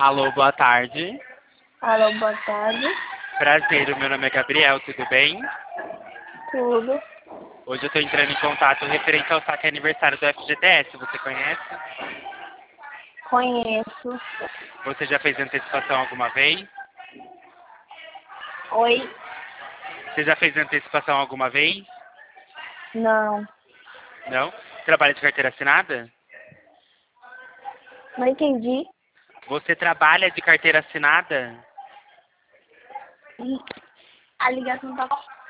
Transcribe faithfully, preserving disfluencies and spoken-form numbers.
Alô, boa tarde. Alô, boa tarde. Prazer, o meu nome é Gabriel, tudo bem? Tudo. Hoje eu estou entrando em contato referente ao saque aniversário do F G T S, você conhece? Conheço. Você já fez antecipação alguma vez? Oi? Você já fez antecipação alguma vez? Não. Não? Trabalha de carteira assinada? Não entendi. Você trabalha de carteira assinada? A ligação tá